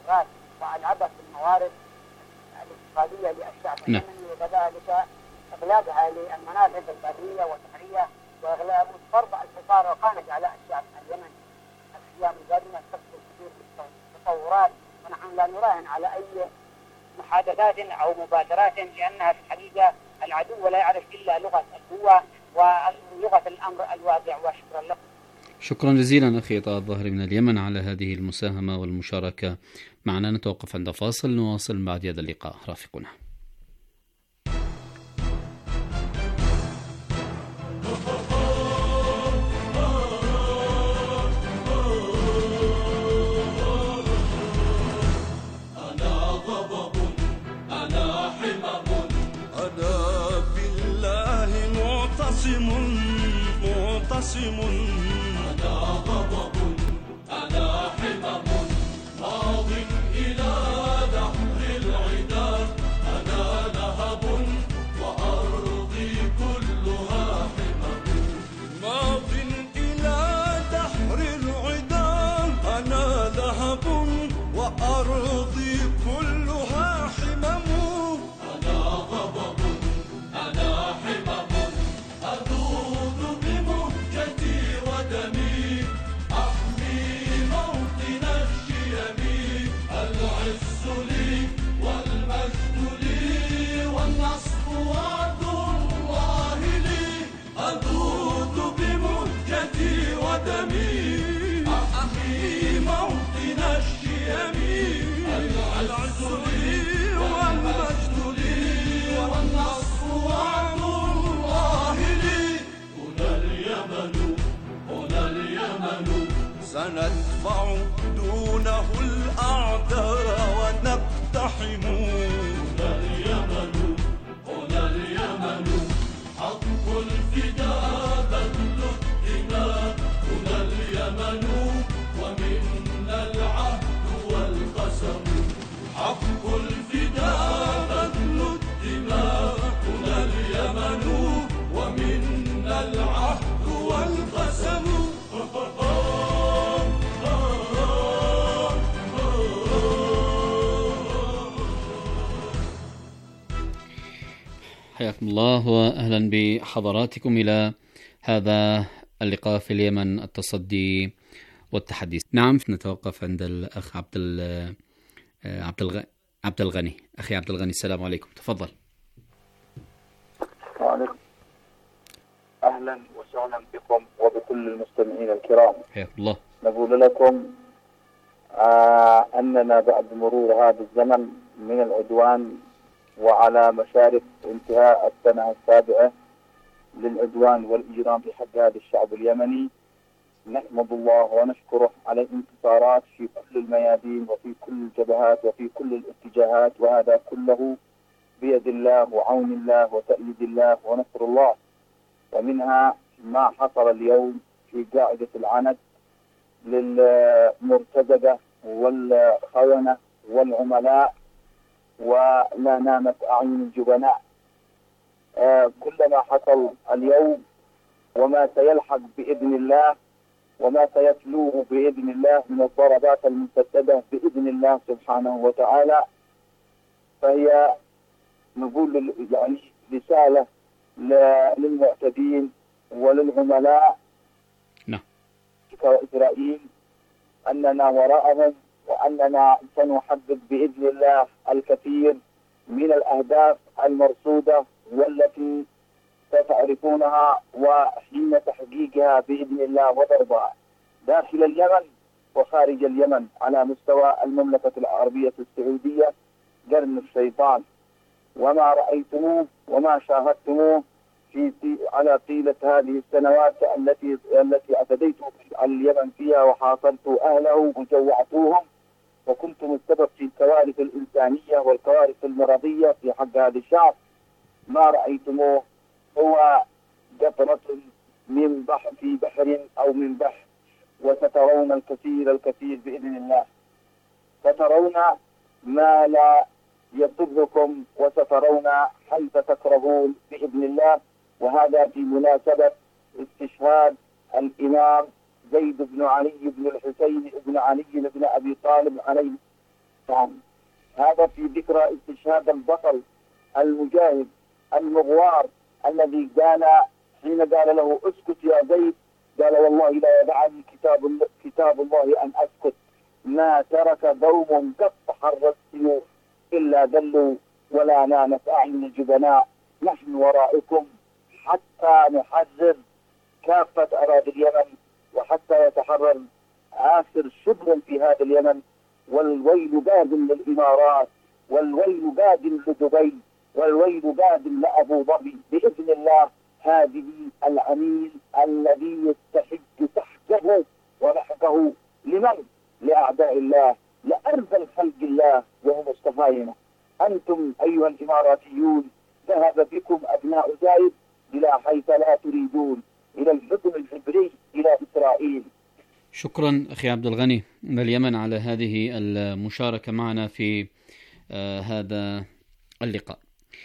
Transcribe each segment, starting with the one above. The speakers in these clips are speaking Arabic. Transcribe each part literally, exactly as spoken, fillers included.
الخيرات وألعبها في الموارد الاقتصادية للشعب اليمني، وكذلك إغلاقها للمنافذ البرية والبحرية وإغلاق فرض الحصار وقامت على الشعب اليمني الأيام القادمة تكثر كثير تطورات، ونحن لا نراهن على أي محادثات أو مبادرات لأنها في الحقيقة العدو لا يعرف إلا لغة القوة ولغة الأمر الواقع. وشكرا لكم. شكرا جزيلا أخي طه الظاهري من اليمن على هذه المساهمة والمشاركة معنا. نتوقف عند فاصل، نواصل بعد هذا اللقاء، رافقنا. أنا غضب أنا حمم ماض إلى دحر العدا، أنا لهب وأرضي كلها حمم ماض إلى دحر العدا، أنا لهب وأرضي كلها حمم. أنا غضب أنا حمم أذوب بمهجتي ودمي، أحمي موطن الشيم، العز لي والمجد لي والنصر وعد الله لي. أذوب بمهجتي ودمي، أحمي موطن الشيم، العز لي والمجد لي والنصر وعد الله لي. هنا اليمن هنا اليمن سندفع دونه الأعداء ونقتحم. هنا اليمن هنا اليمن حق الفداء بذل الدماء. هنا اليمن ومنا العهد والقسم، حق الفداء بذل الدماء. هنا اليمن ومنا العهد والقسم. حياكم الله وأهلا بحضراتكم إلى هذا اللقاء في اليمن، التصدي والتحدي. نعم، نتوقف عند الأخ عبد عبد الغ... عبد الغني. أخي عبد الغني، السلام عليكم، تفضل. وعليكم. أهلا وسهلا بكم وبكل المستمعين الكرام. حياكم الله. نقول لكم آه أننا بعد مرور هذا الزمن من العدوان وعلى مشارف انتهاء السنة السابعة للعدوان والإجرام في حق هذا الشعب اليمني، نحمد الله ونشكره على الانتصارات في كل الميادين وفي كل الجبهات وفي كل الاتجاهات، وهذا كله بيد الله وعون الله وتأييد الله ونصر الله. ومنها ما حصل اليوم في قاعدة العند للمرتزقة والخونة والعملاء، ولا نامت أعين الجبناء. آه كل ما حصل اليوم وما سيلحق بإذن الله وما سيتلوه بإذن الله من الضربات المسددة بإذن الله سبحانه وتعالى، فهي نقول يعني رسالة للمعتدين وللعملاء كإسرائيل أننا وراءهم، وأننا سنحقق بإذن الله الكثير من الأهداف المرصودة والتي ستعرفونها وحين تحقيقها بإذن الله وضربها داخل اليمن وخارج اليمن على مستوى المملكة العربية السعودية. قرن الشيطان وما رأيتموه وما شاهدتموه في على طيلة هذه السنوات التي التي اعتديت على اليمن فيها وحاصرت أهله وجوعتوهم، وكنتم السبب في الكوارث الإنسانية والكوارث المرضية في حق هذا الشعب. ما رأيتموه هو قطرة من بحر في بحر أو من بحر، وسترون الكثير الكثير بإذن الله. سترون ما لا يضركم وسترون حيث تكرهون بإذن الله. وهذا في مناسبة استشهاد الإمام زيد بن علي بن الحسين بن علي بن أبي طالب عليه نعم. هذا في ذكرى استشهاد البطل المجاهد المغوار الذي قال حين قال له اسكت يا زيد، قال والله لا يدعني كتاب كتاب الله أن أسكت، ما ترك قوم قد حر السيوف إلا ذلوا ولا نامت أعين الجبناء، نحن ورائكم حتى نحرر كافة أراضي اليمن وحتى يتحرر آخر شبر في هذا اليمن. والويل باد للإمارات، والويل باد لدبي، والويل باد لأبو ظبي بإذن الله. هذه العميل الذي يستحق سحقه ولحقه لمن؟ لأعداء الله، لأرذل خلق الله وهم الصهاينة. أنتم أيها الإماراتيون ذهب بكم أبناء زايد إلى حيث لا تريدون، إلى الحكم الجبري إلى إسرائيل. شكرا أخي عبد الغني من اليمن على هذه المشاركة معنا في آه هذا اللقاء.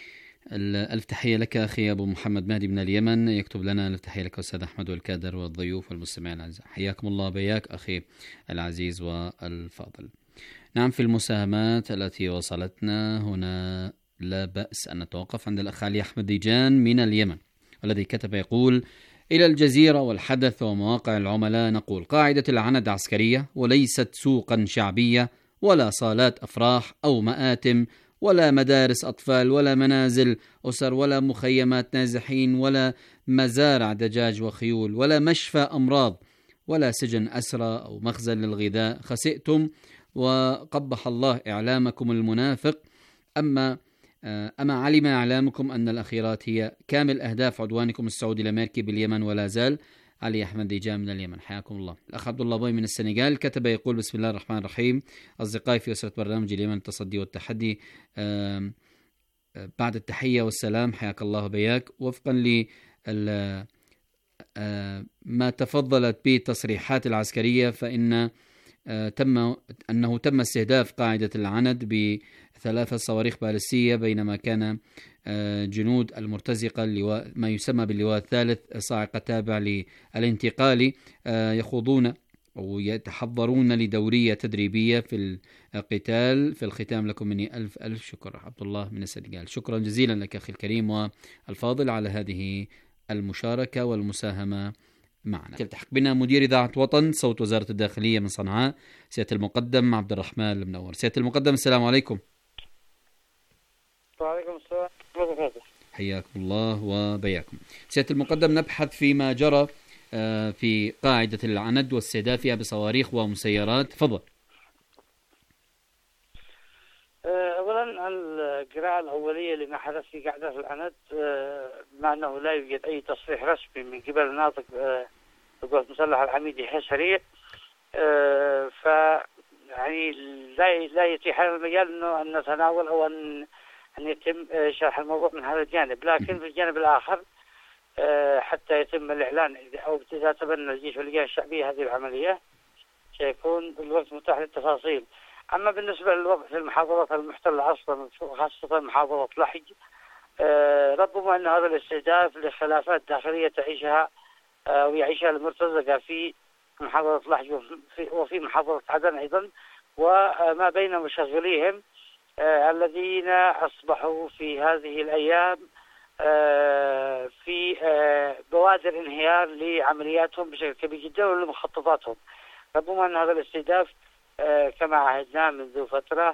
ألف تحية لك أخي أبو محمد مهدي من اليمن، يكتب لنا ألف تحية لك أستاذ أحمد والكادر والضيوف والمستمعين الأعزاء، حياكم الله بياك أخي العزيز والفاضل. نعم، في المساهمات التي وصلتنا هنا لا بأس أن نتوقف عند الأخ علي أحمد ديجان من اليمن، والذي كتب يقول: إلى الجزيرة والحدث ومواقع العملاء نقول: قاعدة العند عسكرية وليست سوقا شعبية ولا صالات أفراح أو مآتم ولا مدارس أطفال ولا منازل أسر ولا مخيمات نازحين ولا مزارع دجاج وخيول ولا مشفى أمراض ولا سجن أسرى أو مخزن للغذاء. خسئتم وقبح الله إعلامكم المنافق. أما أما علم إعلامكم أن الأخيرات هي كامل أهداف عدوانكم السعودي الأمريكي باليمن ولا زال. علي أحمد ديجان من اليمن، حياكم الله. الأخ عبد الله بوي من السنغال كتب يقول: بسم الله الرحمن الرحيم، أصدقائي في أسرة برنامج اليمن التصدي والتحدي، بعد التحية والسلام حياك الله بياك. وفقا ل ما تفضلت به التصريحات العسكرية فإن تم أنه تم استهداف قاعدة العند بثلاثة صواريخ باليستية بينما كان جنود المرتزقة اللواء ما يسمى باللواء الثالث صاعقة تابع للانتقال يخوضون أو يتحضرون لدورية تدريبية في القتال. في الختام لكم مني ألف ألف شكر. عبد الله من السنغال، شكرا جزيلا لك أخي الكريم والفاضل على هذه المشاركة والمساهمة معنا. يلتحق بنا مدير إذاعة وطن صوت وزارة الداخلية من صنعاء سيادة المقدم عبد الرحمن المنور. سيادة المقدم السلام عليكم. وعليكم السلام ورحمة الله. حياكم الله وبياكم. سيادة المقدم، نبحث فيما جرى في قاعدة العند واستهدافها بصواريخ ومسيرات. تفضل. أولا القراءة الأولية لما حدث في قاعدة العند، مع أنه لا يوجد أي تصريح رسمي من قبل الناطق القوات المسلحة العميد يحيى سريع، ف يعني لا لا يتيح لنا المجال إنه أن نتناول أو أن أن يتم شرح الموضوع من هذا الجانب. لكن في الجانب الآخر حتى يتم الإعلان أو إذا تبنى الجيش واللجان الشعبية هذه العملية سيكون الوقت متاح للتفاصيل. أما بالنسبة للوضع في المحافظات المحتلة أصلا خاصة محافظة لحج، ربما أن هذا الاستهداف لخلافات داخلية تعيشها أو يعيشها المرتزقة في محافظة لحج وفي محافظة عدن أيضا، وما بين مشغليهم الذين أصبحوا في هذه الأيام في بوادر انهيار لعملياتهم بشكل كبير جدا ولمخططاتهم. ربما أن هذا الاستهداف كما عهدنا منذ فترة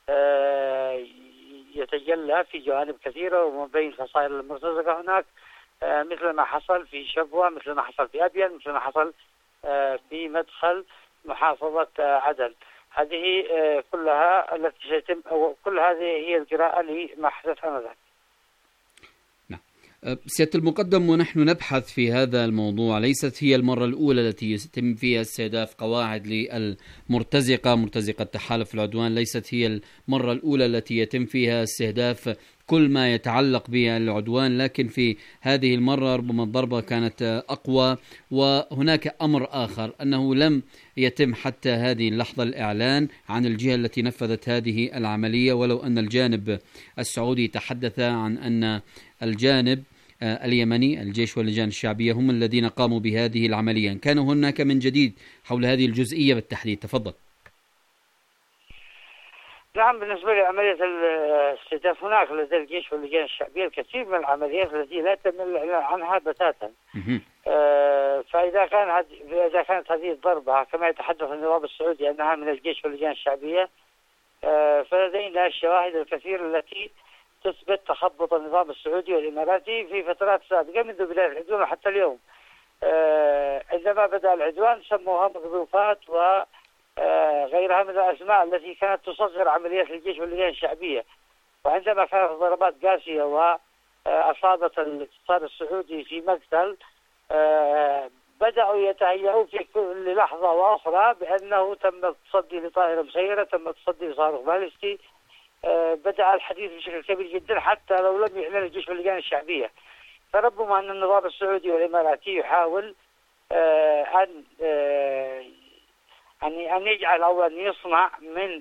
يتجلى في جوانب كثيرة وما بين فصائل المرتزقة هناك، مثل ما حصل في شبوة، مثل ما حصل في أبين، مثل ما حصل في مدخل محافظة عدن. هذه كلها التي سيتم أو كل هذه هي القراءة لما حدث آنذاك. نعم سيادة المقدم، ونحن نبحث في هذا الموضوع ليست هي المرة الأولى التي يتم فيها استهداف قواعد للمرتزقة مرتزقة تحالف العدوان، ليست هي المرة الأولى التي يتم فيها استهداف كل ما يتعلق بالعدوان، لكن في هذه المرة ربما الضربة كانت أقوى. وهناك أمر آخر أنه لم يتم حتى هذه اللحظة الإعلان عن الجهة التي نفذت هذه العملية، ولو أن الجانب السعودي تحدث عن أن الجانب اليمني الجيش واللجان الشعبية هم الذين قاموا بهذه العملية. كان هناك من جديد حول هذه الجزئية بالتحديد؟ تفضل. نعم، بالنسبة لعملية الاستهداف هناك لدى الجيش واللجان الشعبية الكثير من العمليات التي لا تم الإعلان عنها بتاتا. آه فإذا كان هد... إذا كانت هذه الضربة كما يتحدث النظام السعودي أنها من الجيش واللجان الشعبية، آه فلدينا الشواهد الكثير التي تثبت تخبط النظام السعودي والإماراتي في فترات سابقة منذ بداية العدوان وحتى اليوم. آه عندما بدأ العدوان سموها مقذوفات و آه غيرها من الأسماء التي كانت تصغر عمليات الجيش واللجان الشعبية، وعندما كانت ضربات قاسية وأصابت الاقتصاد السعودي في مقتل، آه بدأوا يتهيئوا في كل لحظة وأخرى بأنه تم التصدي لطائرة مسيرة، تم التصدي لصاروخ باليستي. آه بدأ الحديث بشكل كبير جدا حتى لو لم يعلن الجيش واللجان الشعبية. فربما أن النظام السعودي والإماراتي يحاول آه أن آه أن أن يجعل أو أن يصنع من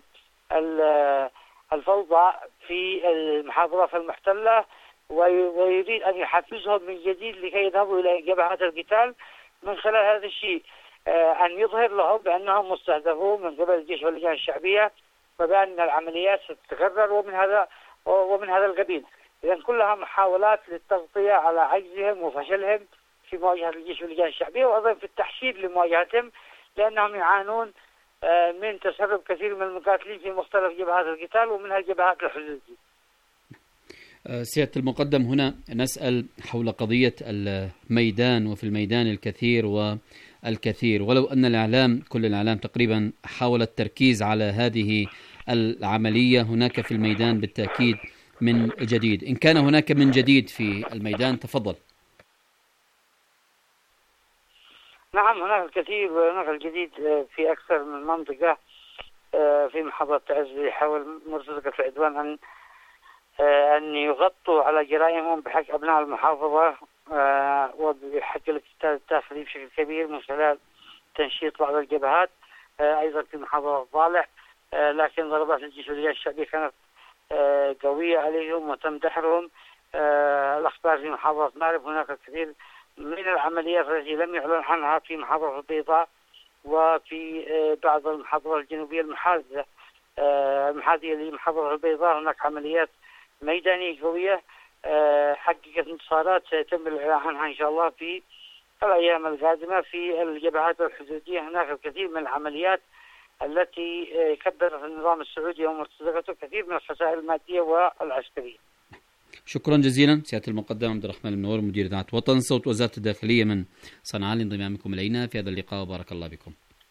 الفوضى في المحافظات المحتلة، ويريد أن يحفزهم من جديد لكي يذهبوا إلى جبهات القتال من خلال هذا الشيء، أن يظهر لهم بأنهم مستهدفون من قبل الجيش واللجان الشعبية وبأن العمليات ستتكرر ومن هذا ومن هذا القبيل. إذن كلها محاولات للتغطية على عجزهم وفشلهم في مواجهة الجيش واللجان الشعبية، وأيضا في التحشيد لمواجهتهم، لأنهم يعانون من تسرب كثير من المقاتلين في مختلف جبهات القتال ومنها الجبهات الحدودية. سيادة المقدم، هنا نسأل حول قضية الميدان، وفي الميدان الكثير والكثير، ولو أن الإعلام كل الإعلام تقريبا حاول التركيز على هذه العملية، هناك في الميدان بالتأكيد من جديد. إن كان هناك من جديد في الميدان تفضل. نعم، هناك الكثير وهناك الجديد في أكثر من منطقة في محافظة تعز. يحاول مرتزقة العدوان أن أن يغطوا على جرائمهم بحق أبناء المحافظة وبحق الاقتتال الداخلي بشكل كبير من خلال تنشيط بعض الجبهات، أيضا في محافظة ضالع. لكن ضربات الجيش واللجان الشعبية كانت قوية عليهم وتم دحرهم. الأخبار في محافظة مأرب هناك الكثير من العمليات التي لم يعلن عنها في محافظة البيضاء وفي بعض المحافظات الجنوبية المحاذية المحاذية لمحافظة البيضاء. هناك عمليات ميدانية قوية حققت انتصارات سيتم الإعلان عنها إن شاء الله في الأيام القادمة في الجبهات الحدودية. هناك الكثير من العمليات التي كبرت النظام السعودي ومرتزقته كثير من الخسائر المادية والعسكرية. شكرا جزيلا سيادة المقدم عبد الرحمن بن نور، مدير إذاعة وطن صوت وزارة الداخلية من صنعاء، لانضمامكم إلينا في هذا اللقاء، وبارك الله بكم.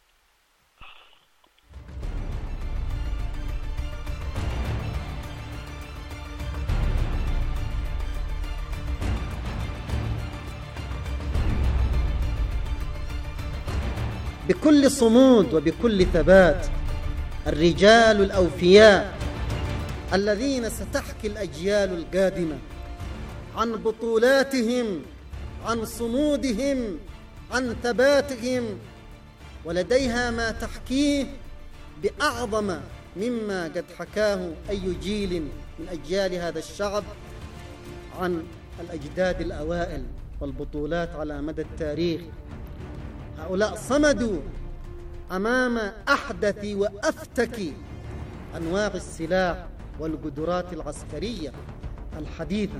بكل صمود وبكل ثبات الرجال الأوفياء الذين ستحكي الأجيال القادمة عن بطولاتهم، عن صمودهم، عن ثباتهم، ولديها ما تحكيه بأعظم مما قد حكاه أي جيل من أجيال هذا الشعب عن الأجداد الأوائل والبطولات على مدى التاريخ. هؤلاء صمدوا أمام أحدث وأفتك أنواع السلاح والقدرات العسكرية الحديثة.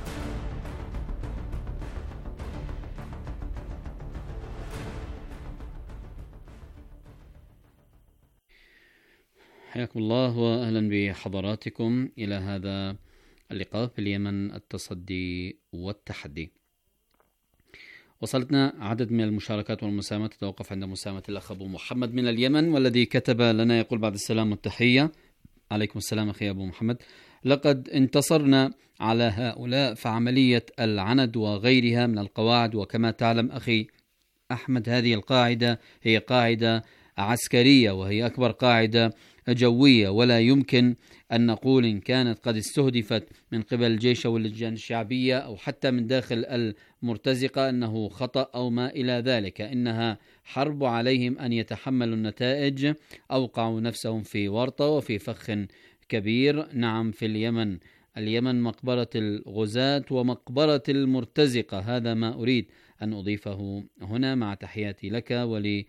حياكم الله وأهلا بحضراتكم إلى هذا اللقاء في اليمن، التصدي والتحدي. وصلتنا عدد من المشاركات والمساهمات، تتوقف عند مساهمة الأخ أبو محمد من اليمن، والذي كتب لنا يقول: بعد السلام والتحية. عليكم السلام أخي أبو محمد. لقد انتصرنا على هؤلاء فعملية العند وغيرها من القواعد، وكما تعلم أخي أحمد هذه القاعدة هي قاعدة عسكرية وهي أكبر قاعدة جوية، ولا يمكن أن نقول إن كانت قد استهدفت من قبل الجيش أو اللجان الشعبية أو حتى من داخل المرتزقة أنه خطأ أو ما إلى ذلك. إنها حرب عليهم أن يتحملوا النتائج. أوقعوا نفسهم في ورطة وفي فخ كبير. نعم، في اليمن اليمن مقبرة الغزاة ومقبرة المرتزقة. هذا ما أريد أن أضيفه هنا، مع تحياتي لك ولي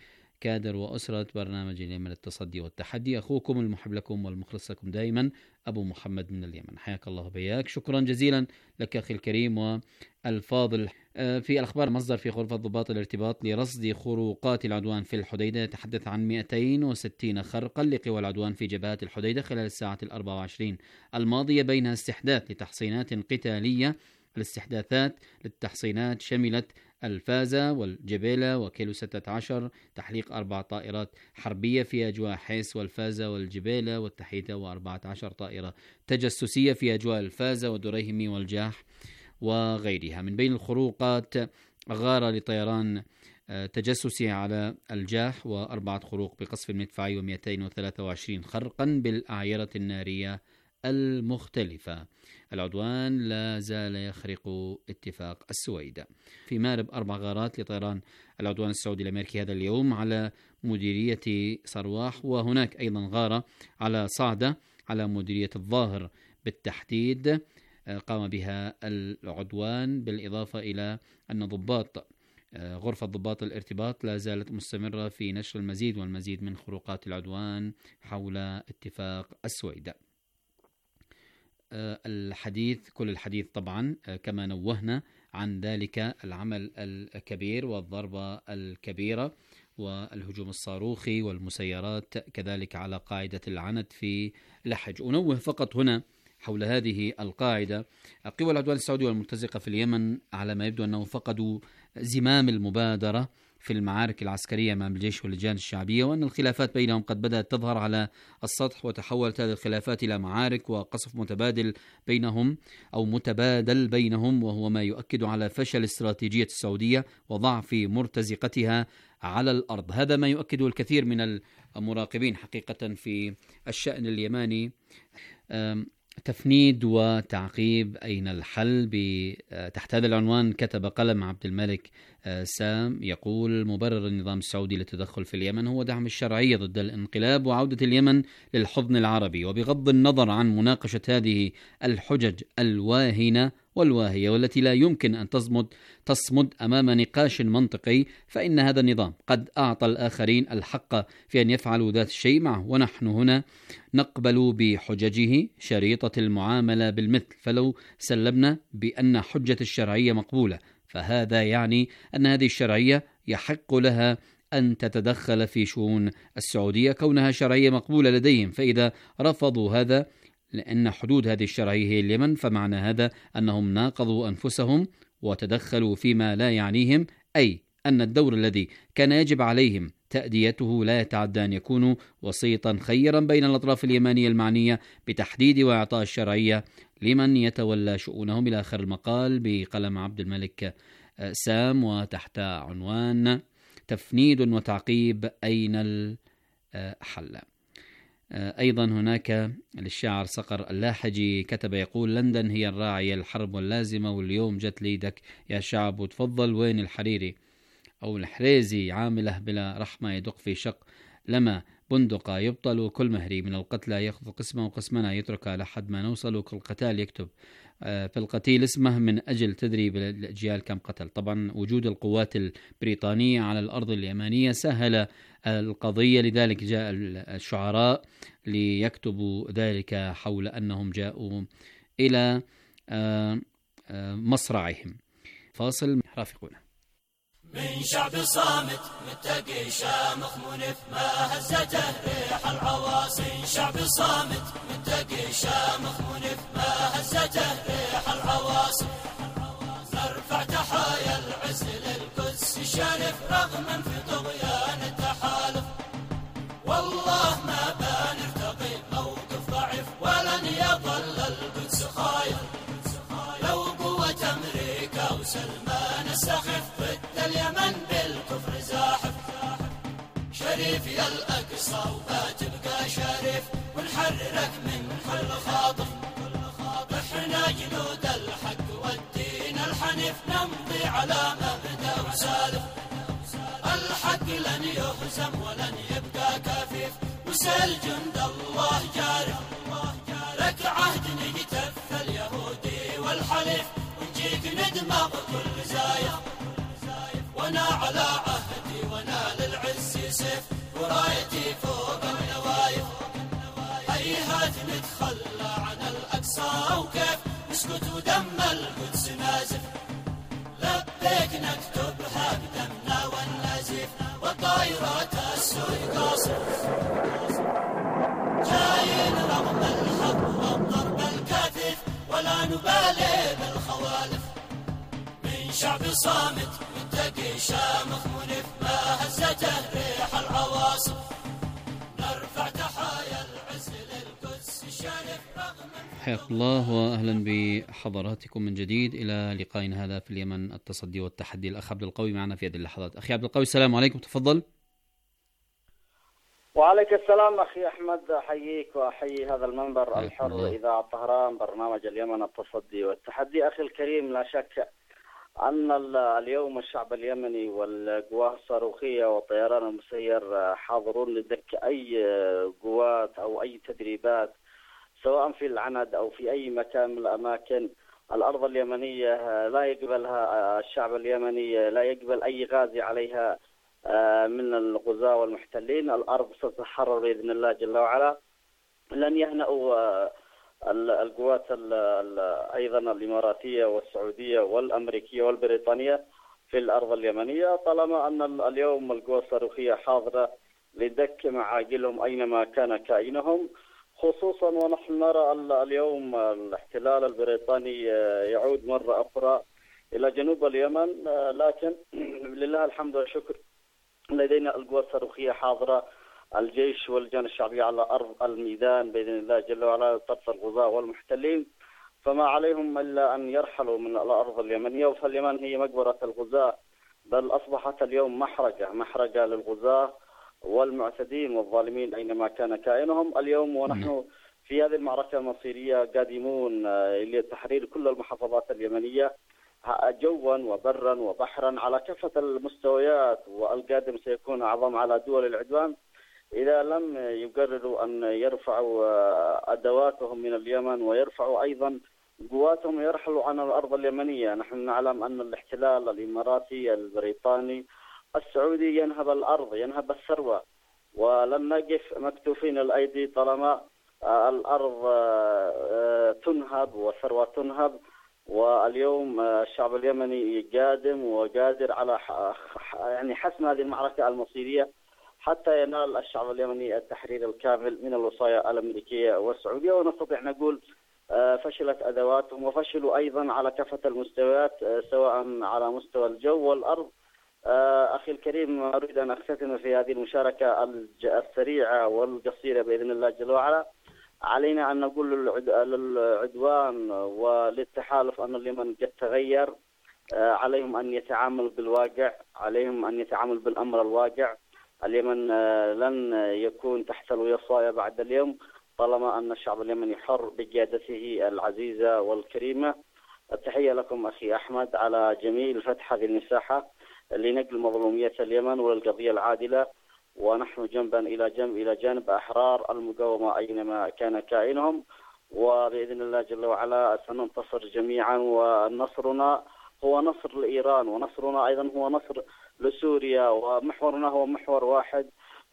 كادر وأسرة برنامج اليمن للتصدي والتحدي. أخوكم المحب لكم والمخلص لكم دائما أبو محمد من اليمن. حياك الله بياك. شكرا جزيلا لك أخي الكريم والفاضل. في الأخبار مصدر في غرفة ضباط الارتباط لرصد خروقات العدوان في الحديدة يتحدث عن مئتين وستين خرقا لقوى العدوان في جبهات الحديدة خلال الساعة الأربع وعشرين الماضية، بينها استحداث لتحصينات قتالية. الاستحداثات للتحصينات شملت الفازة والجبيلة وكيلو ستة عشر، تحليق أربع طائرات حربية في أجواء حيس والفازة والجبيلة والتحيدة، وأربعة عشر طائرة تجسسية في أجواء الفازة ودريهمي والجاح وغيرها. من بين الخروقات غارة لطيران تجسسي على الجاح وأربعة خروق بقصف المدفعي ومئتين وثلاثة وعشرين خرقا بالأعيرة النارية المختلفة. العدوان لا زال يخرق اتفاق السويدة. في مارب أربع غارات لطيران العدوان السعودي الأمريكي هذا اليوم على مديرية صرواح، وهناك أيضا غارة على صعدة على مديرية الظاهر بالتحديد قام بها العدوان، بالإضافة إلى أن ضباط غرفة ضباط الارتباط لا زالت مستمرة في نشر المزيد والمزيد من خروقات العدوان حول اتفاق السويدة. الحديث كل الحديث طبعا كما نوهنا عن ذلك العمل الكبير والضربة الكبيرة والهجوم الصاروخي والمسيرات كذلك على قاعدة العند في لحج. أنوه فقط هنا حول هذه القاعدة. قوى العدوان السعودي والمرتزقة في اليمن على ما يبدو أنه فقدوا زمام المبادرة في المعارك العسكرية أمام الجيش واللجان الشعبية، وأن الخلافات بينهم قد بدأت تظهر على السطح، وتحولت هذه الخلافات إلى معارك وقصف متبادل بينهم أو متبادل بينهم، وهو ما يؤكد على فشل استراتيجية السعودية وضعف مرتزقتها على الأرض. هذا ما يؤكده الكثير من المراقبين حقيقة في الشأن اليماني. تفنيد وتعقيب أين الحل؟ تحت هذا العنوان كتب قلم عبد الملك سام يقول: مبرر النظام السعودي للتدخل في اليمن هو دعم الشرعية ضد الانقلاب وعودة اليمن للحضن العربي، وبغض النظر عن مناقشة هذه الحجج الواهنة والواهية والتي لا يمكن أن تصمد تصمد أمام نقاش منطقي، فإن هذا النظام قد أعطى الآخرين الحق في أن يفعلوا ذات الشيء معه، ونحن هنا نقبل بحججه شريطة المعاملة بالمثل. فلو سلمنا بأن حجة الشرعية مقبولة، فهذا يعني أن هذه الشرعية يحق لها أن تتدخل في شؤون السعودية كونها شرعية مقبولة لديهم. فإذا رفضوا هذا لأن حدود هذه الشرعية هي اليمن، فمعنى هذا أنهم ناقضوا أنفسهم وتدخلوا فيما لا يعنيهم، أي أن الدور الذي كان يجب عليهم تأديته لا يتعدى أن يكونوا وسيطا خيرا بين الأطراف اليمانية المعنية بتحديد وإعطاء الشرعية لمن يتولى شؤونهم. إلى آخر المقال بقلم عبد الملك سام، وتحت عنوان تفنيد وتعقيب أين الحل. أيضا هناك للشاعر صقر اللاحجي كتب يقول: لندن هي الراعية الحرب واللازمة، واليوم جت ليدك يا شعب وتفضل. وين الحريري أو الحريزي عامله بلا رحمة يدق في شق، لما بندقة يبطل وكل مهري من القتلى يأخذ قسمه وقسمنا يتركها لحد ما نوصل، وكل قتال يكتب في القتيل اسمه من أجل تدري بالأجيال كم قتل. طبعا وجود القوات البريطانية على الأرض اليمانية سهل القضية، لذلك جاء الشعراء ليكتبوا ذلك حول أنهم جاءوا إلى مصرعهم. فاصل رافقونا. من شعب صامت متقي شامخ منف ما هزته ريح العواصي، شعب صامت متقي شامخ منف ما هزته ريح العواصي، نرفع تحايا العز للقدس شارف رغما في طغيان التحالف، والله ما بنرتقي موقف ضعيف ولن يظل القدس خايف، لو قوة أمريكا وسلمان السخف ضد اليمن بالكفر زاحف، شريف يا الأقصى وبتبقى شريف ونحررك من كل خاطف، احنا جنود الحق والدين الحنيف نمضي على مبدأ وسالف، الحق لن يهزم ولن يبقى كفيف وسل جند الله جارف، لك عهد نجتف اليهودي والحليف ونجيك ندمغ كل زايف، وانا على عهدي وانا للعز سيف ورايتي فوق النوايف. هيهات نتخلى عن الأقصى وكيف نسكت ودم القدس نازف. لبيك نكتبها بدمنا والنزيف والطائرات السود قاصف. جايين رغم الحق والضرب الكاثف ولا نبالي بالخوالف. من شعب صامت متقي شامخ منف ما هزته ريح العواصف. نرفع تحايا العز للقدس الشريف رغم. حياكم الله واهلا بحضراتكم من جديد الى لقائنا هذا في اليمن التصدي والتحدي. الاخ عبد القوي معنا في هذه اللحظات. اخي عبد القوي السلام عليكم، تفضل. وعليك السلام أخي أحمد، أحييك وأحيي هذا المنبر الحر إذاعة طهران برنامج اليمن التصدي والتحدي. أخي الكريم، لا شك أن اليوم الشعب اليمني والقوات الصاروخية والطيران المسير حاضرون لدك أي قوات أو أي تدريبات سواء في العند أو في أي مكان من الأماكن. الأرض اليمنية لا يقبلها الشعب اليمني، لا يقبل أي غازي عليها من الغزاة والمحتلين. الأرض ستتحرر بإذن الله جل وعلا. لن يهنأوا القوات أيضا الإماراتية والسعودية والأمريكية والبريطانية في الأرض اليمنية طالما أن اليوم القوات الصاروخية حاضرة لدك معاقلهم أينما كان كائنهم. خصوصا ونحن نرى اليوم الاحتلال البريطاني يعود مرة أخرى إلى جنوب اليمن، لكن لله الحمد والشكر لدينا القوات الصاروخية حاضرة، الجيش واللجان الشعبية على أرض الميدان بإذن الله جل وعلا طرف الغزاة والمحتلين. فما عليهم إلا أن يرحلوا من الأرض اليمنية. فاليمن هي مقبرة الغزاة، بل أصبحت اليوم محرقة محرقة للغزاة والمعتدين والظالمين أينما كان كائنهم اليوم. ونحن في هذه المعركة المصيرية قادمون لتحرير كل المحافظات اليمنية جوا وبرا وبحرا على كافة المستويات. والقادم سيكون أعظم على دول العدوان إذا لم يقرروا أن يرفعوا أدواتهم من اليمن ويرفعوا أيضا قواتهم ويرحلوا عن الأرض اليمنية. نحن نعلم أن الاحتلال الإماراتي البريطاني السعودي ينهب الأرض، ينهب الثروة، ولن نقف مكتوفين الأيدي طالما الأرض تنهب والثروة تنهب. واليوم الشعب اليمني قادم وقادر على يعني حسم هذه المعركة المصيرية حتى ينال الشعب اليمني التحرير الكامل من الوصايا الأمريكية والسعودية. ونستطيع نقول فشلت أدواتهم وفشلوا أيضا على كافة المستويات سواء على مستوى الجو والأرض. أخي الكريم، أريد أن أختتم في هذه المشاركة السريعة والقصيرة بإذن الله جل وعلا. علينا أن نقول للعدوان وللتحالف أن اليمن قد تغير، عليهم أن يتعامل بالواقع، عليهم أن يتعامل بالأمر الواقع. اليمن لن يكون تحت الوصاية بعد اليوم طالما أن الشعب اليمني حر بقيادته العزيزة والكريمة. التحية لكم أخي أحمد على جميل فتح هذه المساحة لنقل مظلومية اليمن وللقضية العادلة، ونحن جنبا إلى جنب إلى جانب أحرار المقاومة أينما كان كائنهم. وبإذن الله جل وعلا سننتصر جميعا، ونصرنا هو نصر لإيران، ونصرنا أيضا هو نصر لسوريا، ومحورنا هو محور واحد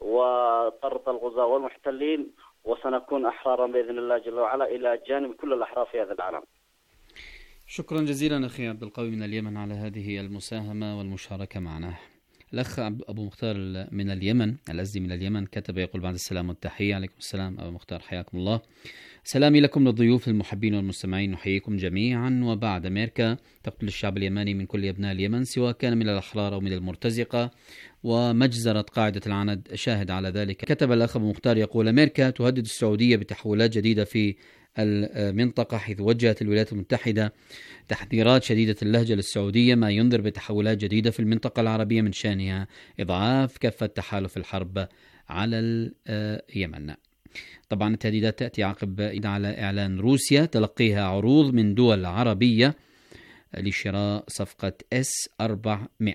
وطرد الغزاة والمحتلين، وسنكون أحرارا بإذن الله جل وعلا إلى جانب كل الأحرار في هذا العالم. شكرا جزيلا أخي عبد القوي من اليمن على هذه المساهمة والمشاركة معنا. الأخ أبو مختار من اليمن الأزدي من اليمن كتب يقول: بعد السلام والتحية. عليكم السلام أبو مختار، حياكم الله. سلامي لكم للضيوف المحبين والمستمعين، نحييكم جميعا. وبعد أمريكا تقتل الشعب اليمني من كل أبناء اليمن سواء كان من الأحرار أو من المرتزقة، ومجزرة قاعدة العند شاهد على ذلك. كتب الأخ أبو مختار يقول: أمريكا تهدد السعودية بتحولات جديدة في المنطقة، حيث وجهت الولايات المتحدة تحذيرات شديدة اللهجة للسعودية، ما ينذر بتحولات جديدة في المنطقة العربية من شأنها إضعاف كفة تحالف الحرب على اليمن. طبعا التهديدات تأتي عقب على إعلان روسيا تلقيها عروض من دول عربية لشراء صفقة إس أربعمائة.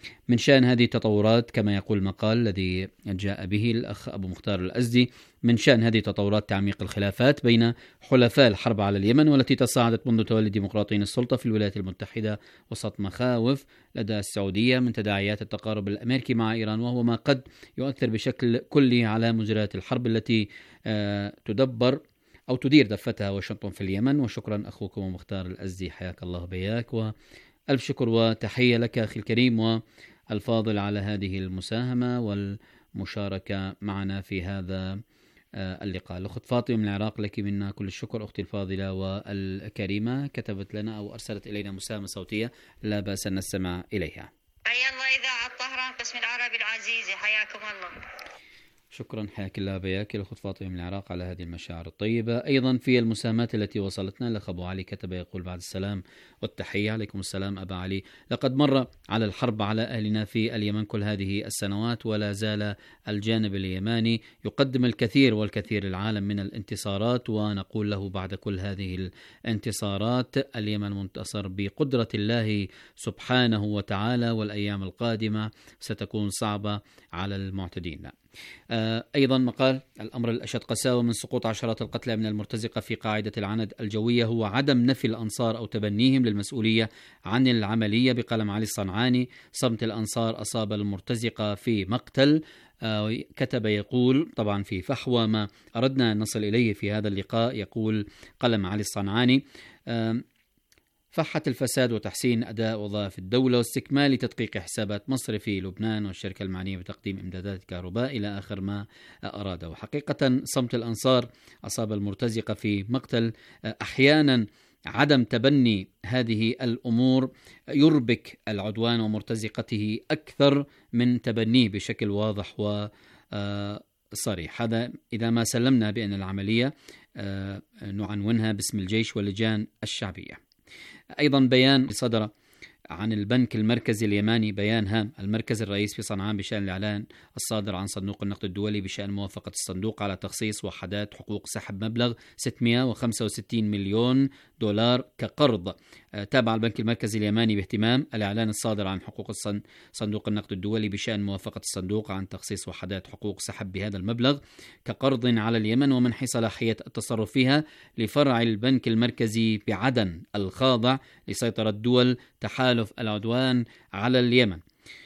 من شأن هذه التطورات كما يقول المقال الذي جاء به الأخ أبو مختار الأزدي، من شأن هذه التطورات تعميق الخلافات بين حلفاء الحرب على اليمن، والتي تصاعدت منذ تولي الديمقراطيين السلطة في الولايات المتحدة وسط مخاوف لدى السعودية من تداعيات التقارب الأمريكي مع إيران، وهو ما قد يؤثر بشكل كلي على مجريات الحرب التي تدبر أو تدير دفتها واشنطن في اليمن. وشكرا أخوكم مختار الأزدي، حياك الله بياك، وألف شكر وتحية لك أخي الكريم والفاضل على هذه المساهمة والمشاركة معنا في هذا اللقاء. الأخت فاطمة من العراق، لك منا كل الشكر أختي الفاضلة والكريمة، كتبت لنا أو أرسلت إلينا مساهمة صوتية لا بأس أن نستمع إليها. حيا الله إذاعة طهران قسم العربي العزيزة، حياكم الله. شكرا، حياك الله بياك الأخت فاطمة من العراق على هذه المشاعر الطيبة. أيضا في المساهمات التي وصلتنا، الأخ أبو علي كتب يقول بعد السلام والتحية. عليكم السلام أبا علي. لقد مر على الحرب على أهلنا في اليمن كل هذه السنوات، ولا زال الجانب اليماني يقدم الكثير والكثير للعالم من الانتصارات، ونقول له بعد كل هذه الانتصارات اليمن منتصر بقدرة الله سبحانه وتعالى، والأيام القادمة ستكون صعبة على المعتدين. أيضا مقال الأمر الأشد قساوة من سقوط عشرات القتلى من المرتزقة في قاعدة العند الجوية هو عدم نفي الأنصار أو تبنيهم للمسؤولية عن العملية. بقلم علي الصنعاني، صمت الأنصار أصاب المرتزقة في مقتل. كتب يقول طبعا في فحوى ما أردنا أن نصل إليه في هذا اللقاء، يقول قلم علي الصنعاني: فحة الفساد وتحسين أداء وظائف الدولة واستكمال تدقيق حسابات مصر في لبنان والشركة المعنية بتقديم إمدادات كهرباء إلى آخر ما أراده. وحقيقة صمت الأنصار أصاب المرتزقة في مقتل. أحيانا عدم تبني هذه الأمور يربك العدوان ومرتزقته أكثر من تبنيه بشكل واضح وصريح. هذا إذا ما سلمنا بأن العملية نعنونها باسم الجيش واللجان الشعبية. أيضا بيان صدر عن البنك المركزي اليماني، بيان هام المركز الرئيس في صنعاء بشأن الإعلان الصادر عن صندوق النقد الدولي بشأن موافقة الصندوق على تخصيص وحدات حقوق سحب مبلغ ستمائة وخمسة وستين مليون دولار كقرض. تابع البنك المركزي اليماني باهتمام الإعلان الصادر عن حقوق صندوق النقد الدولي بشأن موافقة الصندوق عن تخصيص وحدات حقوق سحب بهذا المبلغ كقرض على اليمن ومنح صلاحية التصرف فيها لفرع البنك المركزي بعدن الخاضع لسيطرة دول تحالف العدوان على اليمن.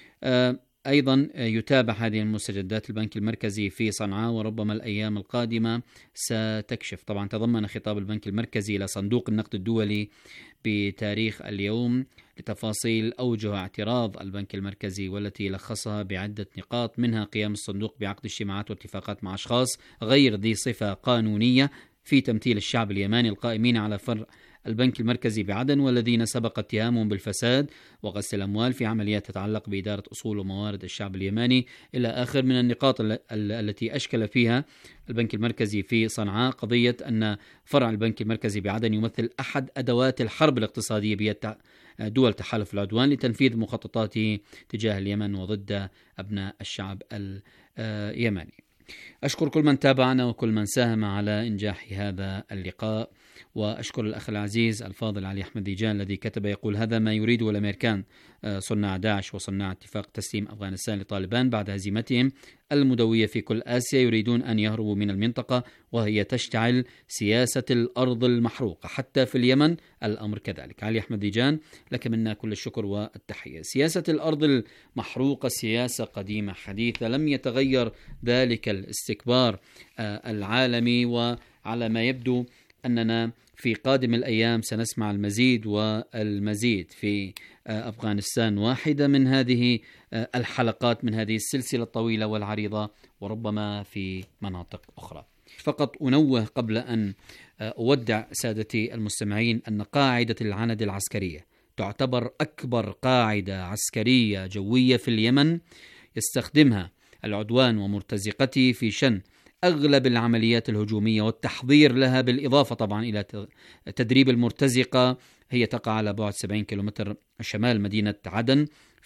أيضا يتابع هذه المستجدات البنك المركزي في صنعاء، وربما الأيام القادمة ستكشف. طبعا تضمن خطاب البنك المركزي إلى صندوق النقد الدولي بتاريخ اليوم لتفاصيل أوجه اعتراض البنك المركزي، والتي لخصها بعدة نقاط، منها قيام الصندوق بعقد اجتماعات واتفاقات مع أشخاص غير ذي صفة قانونية في تمثيل الشعب اليماني القائمين على فرع البنك المركزي بعدن، والذين سبق اتهامهم بالفساد وغسل الأموال في عمليات تتعلق بإدارة أصول وموارد الشعب اليماني، إلى آخر من النقاط التي أشكل فيها البنك المركزي في صنعاء قضية أن فرع البنك المركزي بعدن يمثل أحد أدوات الحرب الاقتصادية بيد دول تحالف العدوان لتنفيذ مخططاته تجاه اليمن وضد أبناء الشعب اليمني. أشكر كل من تابعنا وكل من ساهم على إنجاح هذا اللقاء، وأشكر الأخ العزيز الفاضل علي أحمد ديجان الذي كتب يقول: هذا ما يريده الأمريكان صناع داعش وصناع اتفاق تسليم أفغانستان لطالبان بعد هزيمتهم المدوية في كل آسيا، يريدون أن يهربوا من المنطقة وهي تشتعل سياسة الأرض المحروقة حتى في اليمن الأمر كذلك. علي أحمد ديجان لك منا كل الشكر والتحية. سياسة الأرض المحروقة سياسة قديمة حديثة، لم يتغير ذلك الاستكبار العالمي، وعلى ما يبدو أننا في قادم الأيام سنسمع المزيد والمزيد في أفغانستان، واحدة من هذه الحلقات من هذه السلسلة الطويلة والعريضة، وربما في مناطق أخرى. فقط أنوه قبل أن أودع سادتي المستمعين أن قاعدة العند العسكرية تعتبر أكبر قاعدة عسكرية جوية في اليمن يستخدمها العدوان ومرتزقته في شن أغلب العمليات الهجومية والتحضير لها، بالإضافة طبعا إلى تدريب المرتزقة. هي تقع على بعد سبعين كيلومتر شمال مدينة عدن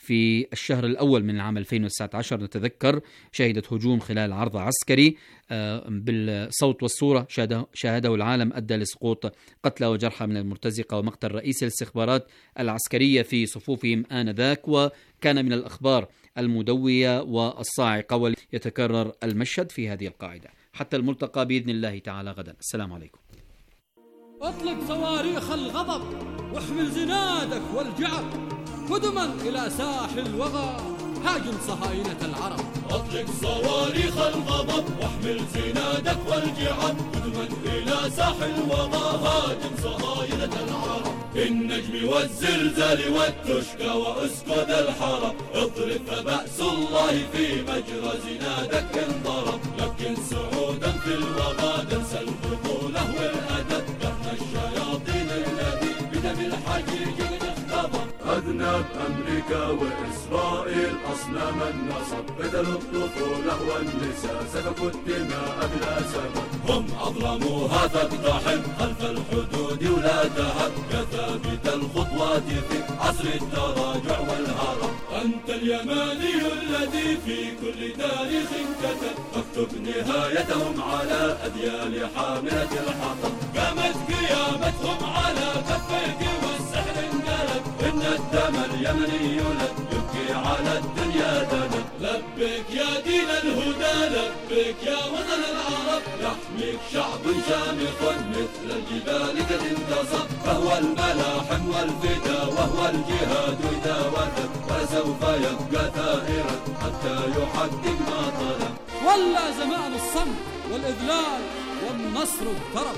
في الشهر الأول من العام ألفين وتسعة عشر نتذكر شهدت هجوم خلال عرض عسكري بالصوت والصورة شاهده العالم أدى لسقوط قتلى وجرحى من المرتزقة ومقتل رئيس الاستخبارات العسكرية في صفوفهم آنذاك، وكان من الأخبار المدوية والصاعقة ويتكرر المشهد في هذه القاعدة. حتى الملتقى بإذن الله تعالى غدا. السلام عليكم. اطلق صواريخ الغضب واحمل زنادك والجعب قدما إلى ساحل الوغى هاجم صهاينة العرب. اطلق صواريخ الغضب واحمل زنادك والجعب قدما إلى ساحل الوغى هاجم صهاينة العرب. بالنجم والزلزال والتشكى وأسكد الحرب اضرب فبأس الله في مجرى زنادك انضرب. لكن سعودا في الوغى دنس البطولة والأدب كرنا الشياطين الذي بدم الحجيج اختضب. أذنب أمريكا وإسرائيل أصنام النصب قتلوا الطفولة والنساء سفكوا الدماء بلا سبب. هم أظلموا هذا الطاحن خلف الحدود ولا ذهب كثابت الخطوات في عصر التراجع والهرب. أنت اليماني الذي في كل تاريخ كتب اكتب نهايتهم على أذيال حاملة الحطب. قامت قيامتهم على كفيك والسحر انقلب. إن الدم اليمني يولد يبكي على الدنيا دلد. لبك يا دين الهدى لبك يا وطن العرب يحميك شعب شامخ مثل الجبال قد انتصب. فهو الملاحم والفدا وهو الجهاد إذا وثب فسوف يبقى ثائرا حتى يحقق ما طلب. ولا زمان الصمت والإذلال والنصر اقترب.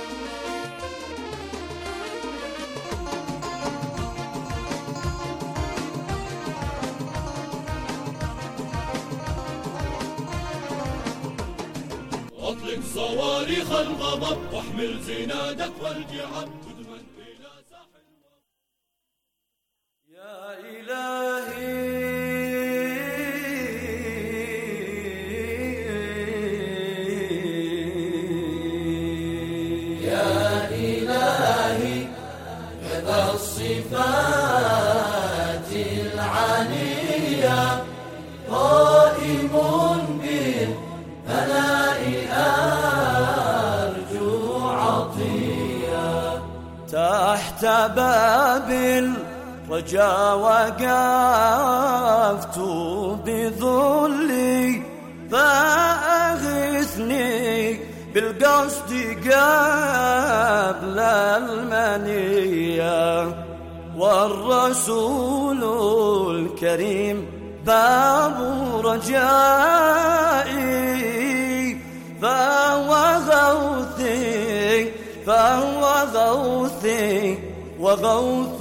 اطلق صواريخ الغضب واحمل زنادك والجعب قدما إلى ساحل. يا إلهي يا إلهي كذا الصفات العلية قائم بالثناء أرجو عطية. تحت باب الرجا وقفت بذلي فأغثني بالقصد قبل المنية. والرسول الكريم باب رجائي فهو غوثي فهو غوثي وغوث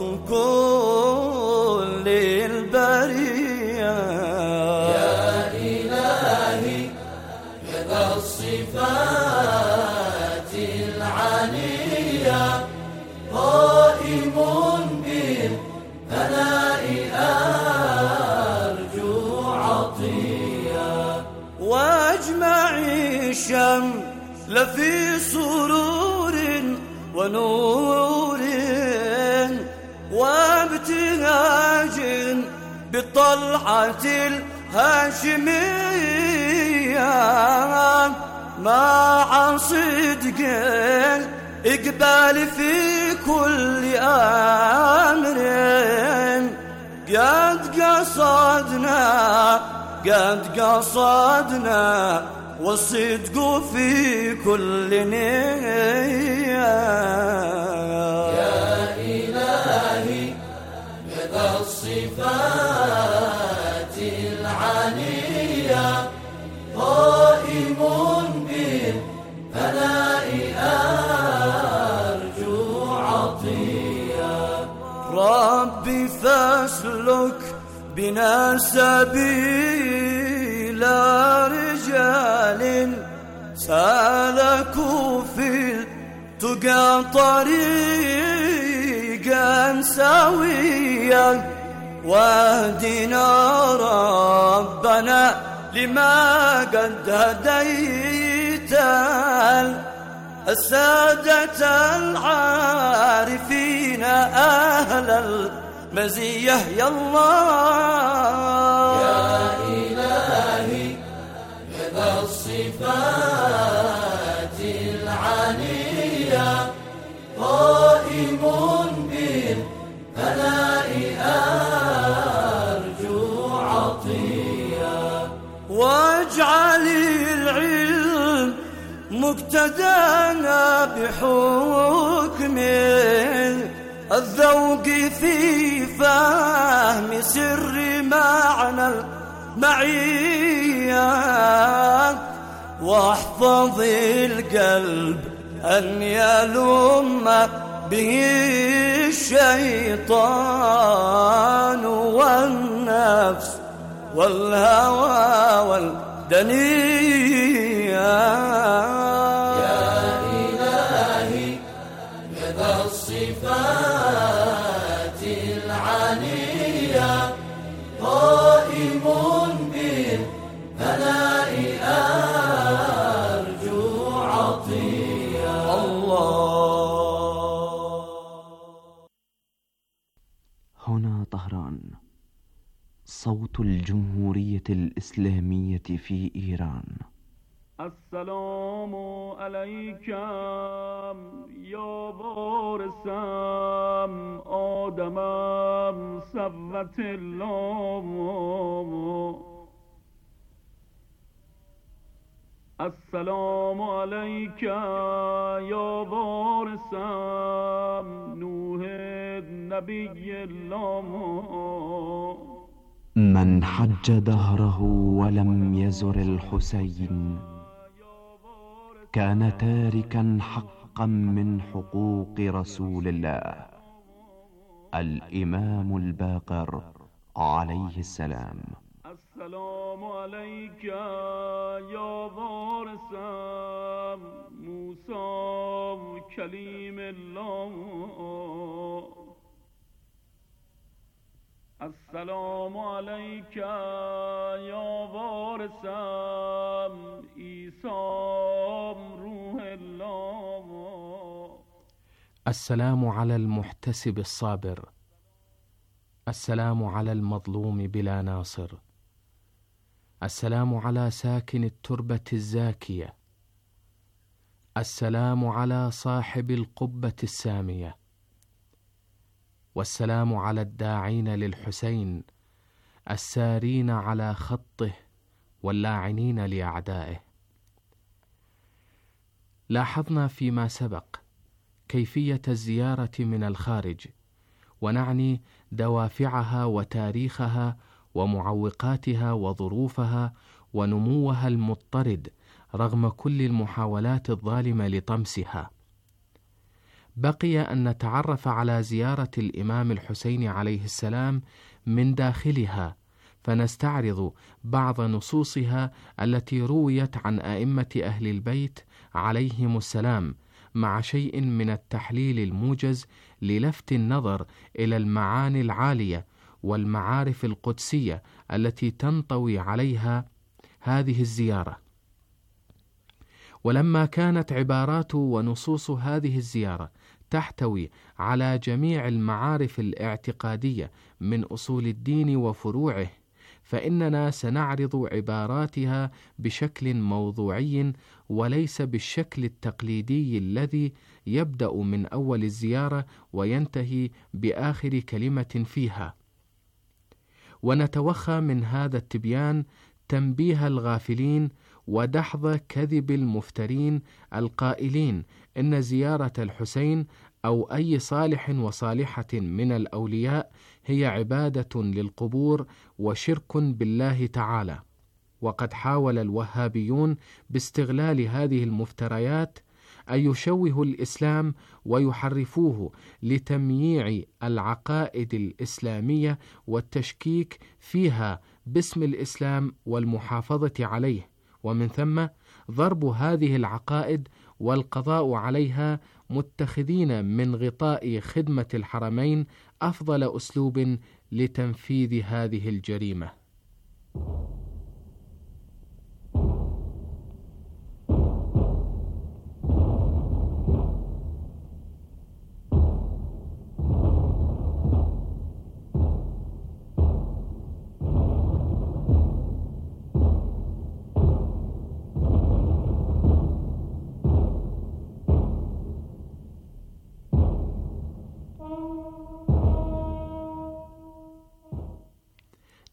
كل البرية. يا إلهي كذا الصفات العلية قائم بالثناء أرجو عطية. واجمع الشمل في سرور ونور وابتهاج بالطلعة الهاشمية مع صدق إقبال في كل أمر. قد قصدنا قد قصدنا والصدق في كل نية. يا إلهي كذا الصفات العلية قائم بالثناء أرجو عطية. ربي فاسلك بنا سبيل رجال سالكوا في التقى طريقا سويا. واهدنا ربنا لما قد هديت السادة العارفين أهل مزية يا الله يا إلهي بذا الصفات العالية قائم بالثناء أرجو عطية واجعل العلم مقتدانا بحكم الذوق في فهم سر معنى المعية واحفظ القلب أن يلم به الشيطان والنفس والهوى والدنيا يا إلهي بذا الصفات العالية قائم بالثناء أرجو عطية الله. هنا طهران، صوت الجمهورية الإسلامية في إيران. السلام علیکم یا وارثم آدمم صبوت الله. السلام علیک یا وارثم نوح نبی الله. من حج دهره ولم يزر الحسين كان تاركا حقا من حقوق رسول الله الإمام الباقر عليه السلام. السلام عليك يا وارث موسى كليم الله. السلام عليك يا وارث عيسى روح الله. السلام على المحتسب الصابر. السلام على المظلوم بلا ناصر. السلام على ساكن التربة الزاكية. السلام على صاحب القبة السامية. والسلام على الداعين للحسين السارين على خطه واللاعنين لأعدائه. لاحظنا فيما سبق كيفية الزيارة من الخارج، ونعني دوافعها وتاريخها ومعوقاتها وظروفها ونموها المضطرد رغم كل المحاولات الظالمة لطمسها. بقي أن نتعرف على زيارة الإمام الحسين عليه السلام من داخلها، فنستعرض بعض نصوصها التي رويت عن أئمة أهل البيت عليهم السلام، مع شيء من التحليل الموجز للفت النظر إلى المعاني العالية والمعارف القدسية التي تنطوي عليها هذه الزيارة. ولما كانت عبارات ونصوص هذه الزيارة تحتوي على جميع المعارف الاعتقادية من أصول الدين وفروعه، فإننا سنعرض عباراتها بشكل موضوعي وليس بالشكل التقليدي الذي يبدأ من أول الزيارة وينتهي بآخر كلمة فيها. ونتوخى من هذا التبيان تنبيه الغافلين ودحض كذب المفترين القائلين إن زيارة الحسين أو أي صالح وصالحة من الأولياء هي عبادة للقبور وشرك بالله تعالى. وقد حاول الوهابيون باستغلال هذه المفتريات أن يشوهوا الإسلام ويحرفوه لتمييع العقائد الإسلامية والتشكيك فيها باسم الإسلام والمحافظة عليه، ومن ثم ضرب هذه العقائد والقضاء عليها متخذين من غطاء خدمة الحرمين أفضل أسلوب لتنفيذ هذه الجريمة.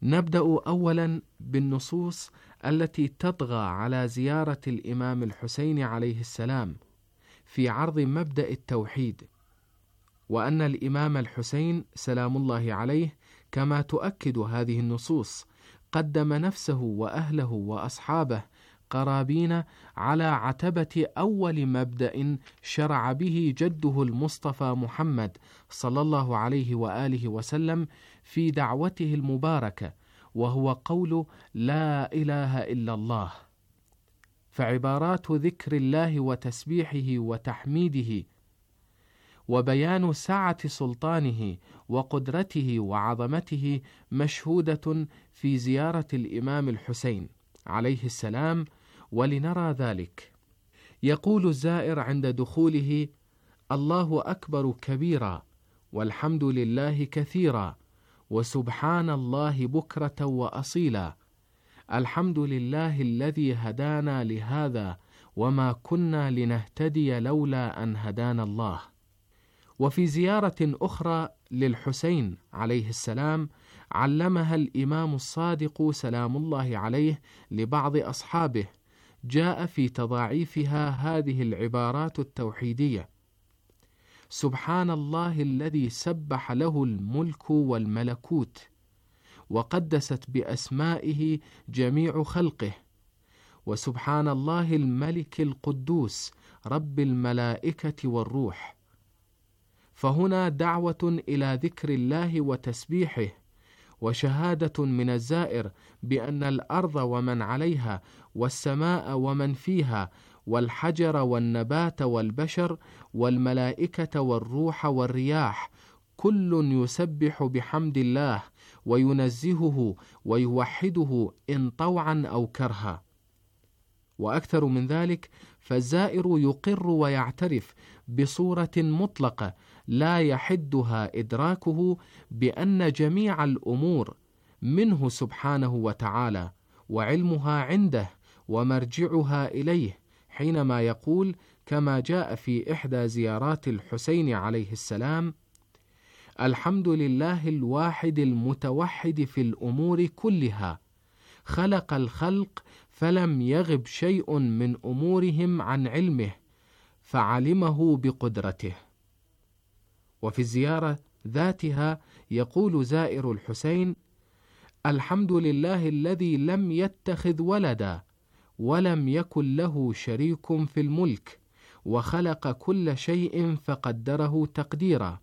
نبدأ أولا بالنصوص التي تطغى على زيارة الإمام الحسين عليه السلام في عرض مبدأ التوحيد، وأن الإمام الحسين سلام الله عليه كما تؤكد هذه النصوص قدم نفسه وأهله وأصحابه قرابين على عتبة أول مبدأ شرع به جده المصطفى محمد صلى الله عليه وآله وسلم في دعوته المباركة، وهو قول لا إله إلا الله. فعبارات ذكر الله وتسبيحه وتحميده وبيان سعة سلطانه وقدرته وعظمته مشهودة في زيارة الإمام الحسين عليه السلام، ولنرى ذلك. يقول الزائر عند دخوله: الله أكبر كبيرا، والحمد لله كثيرا، وسبحان الله بكرة وأصيلا، الحمد لله الذي هدانا لهذا وما كنا لنهتدي لولا أن هدانا الله. وفي زيارة أخرى للحسين عليه السلام علمها الإمام الصادق سلام الله عليه لبعض أصحابه، جاء في تضاعيفها هذه العبارات التوحيدية: سبحان الله الذي سبح له الملك والملكوت، وقدست بأسمائه جميع خلقه، وسبحان الله الملك القدوس رب الملائكة والروح. فهنا دعوة إلى ذكر الله وتسبيحه، وشهادة من الزائر بأن الأرض ومن عليها والسماء ومن فيها والحجر والنبات والبشر والملائكة والروح والرياح كل يسبح بحمد الله وينزهه ويوحده إن طوعا أو كرها. وأكثر من ذلك، فالزائر يقر ويعترف بصورة مطلقة لا يحدها إدراكه بأن جميع الأمور منه سبحانه وتعالى، وعلمها عنده ومرجعها إليه، حينما يقول كما جاء في إحدى زيارات الحسين عليه السلام: الحمد لله الواحد المتوحد في الأمور كلها، خلق الخلق فلم يغب شيء من أمورهم عن علمه، فعلمه بقدرته. وفي الزيارة ذاتها يقول زائر الحسين: الحمد لله الذي لم يتخذ ولدا ولم يكن له شريك في الملك، وخلق كل شيء فقدره تقديرا.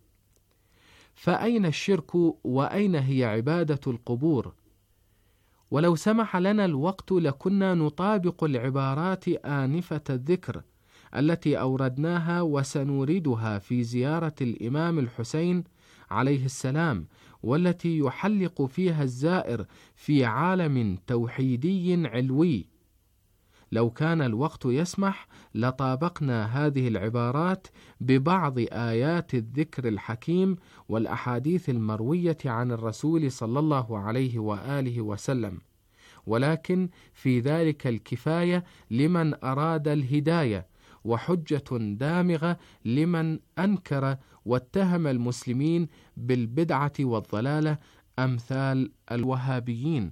فأين الشرك وأين هي عبادة القبور؟ ولو سمح لنا الوقت لكنا نطابق العبارات آنفة الذكر التي أوردناها وسنوردها في زيارة الإمام الحسين عليه السلام، والتي يحلق فيها الزائر في عالم توحيدي علوي. لو كان الوقت يسمح لطابقنا هذه العبارات ببعض آيات الذكر الحكيم والأحاديث المروية عن الرسول صلى الله عليه وآله وسلم، ولكن في ذلك الكفاية لمن أراد الهداية، وحجة دامغة لمن أنكر واتهم المسلمين بالبدعة والضلالة أمثال الوهابيين.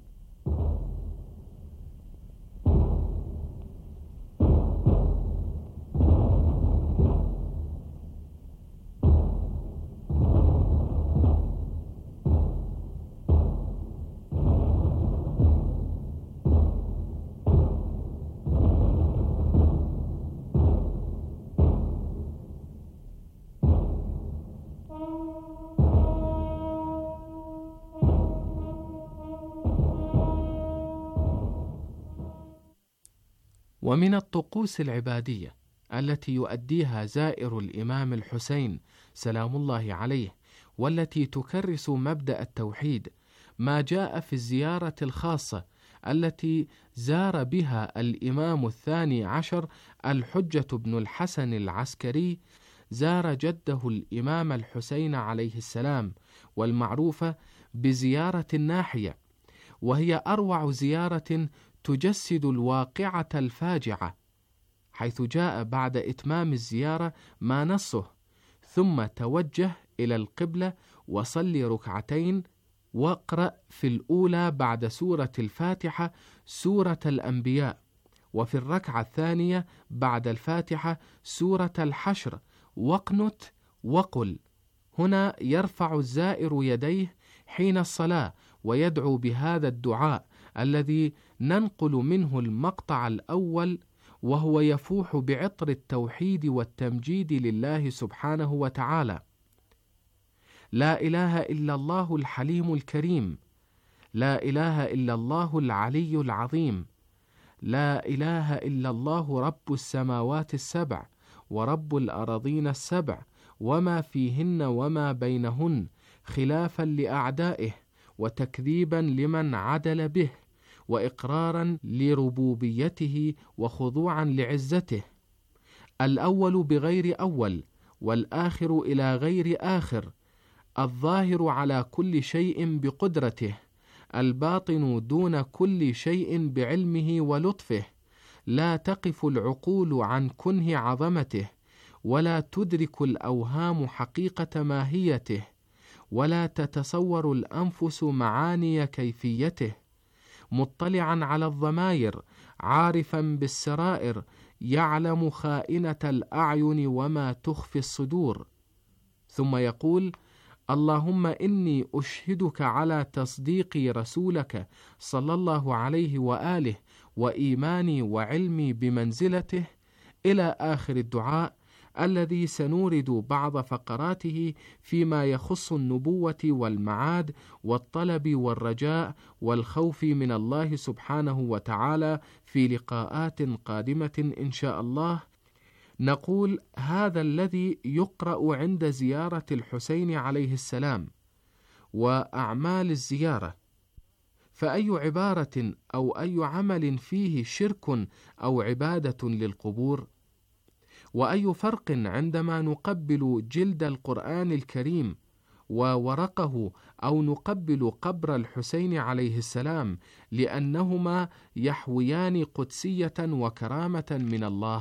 ومن الطقوس العبادية التي يؤديها زائر الإمام الحسين سلام الله عليه، والتي تكرس مبدأ التوحيد، ما جاء في الزيارة الخاصة التي زار بها الإمام الثاني عشر الحجة بن الحسن العسكري، زار جده الإمام الحسين عليه السلام، والمعروفة بزيارة الناحية، وهي أروع زيارة تجسد الواقعة الفاجعة، حيث جاء بعد إتمام الزيارة ما نصه: ثم توجه إلى القبلة وصل ركعتين واقرأ في الأولى بعد سورة الفاتحة سورة الأنبياء، وفي الركعة الثانية بعد الفاتحة سورة الحشر، واقنت وقل. هنا يرفع الزائر يديه حين الصلاة ويدعو بهذا الدعاء الذي ننقل منه المقطع الأول، وهو يفوح بعطر التوحيد والتمجيد لله سبحانه وتعالى: لا إله إلا الله الحليم الكريم، لا إله إلا الله العلي العظيم، لا إله إلا الله رب السماوات السبع ورب الأراضين السبع وما فيهن وما بينهن، خلافا لأعدائه وتكذيبا لمن عدل به، وإقرارا لربوبيته وخضوعا لعزته. الأول بغير أول، والآخر إلى غير آخر، الظاهر على كل شيء بقدرته، الباطن دون كل شيء بعلمه ولطفه، لا تقف العقول عن كنه عظمته، ولا تدرك الأوهام حقيقة ماهيته، ولا تتصور الأنفس معاني كيفيته، مطلعا على الضمائر، عارفا بالسرائر، يعلم خائنة الأعين وما تخفي الصدور. ثم يقول: اللهم إني أشهدك على تصديق رسولك صلى الله عليه وآله وإيماني وعلمي بمنزلته، إلى آخر الدعاء الذي سنورد بعض فقراته فيما يخص النبوة والمعاد والطلب والرجاء والخوف من الله سبحانه وتعالى في لقاءات قادمة إن شاء الله. نقول: هذا الذي يقرأ عند زيارة الحسين عليه السلام وأعمال الزيارة، فأي عبارة أو أي عمل فيه شرك أو عبادة للقبور؟ وأي فرق عندما نقبل جلد القرآن الكريم وورقه أو نقبل قبر الحسين عليه السلام، لأنهما يحويان قدسية وكرامة من الله؟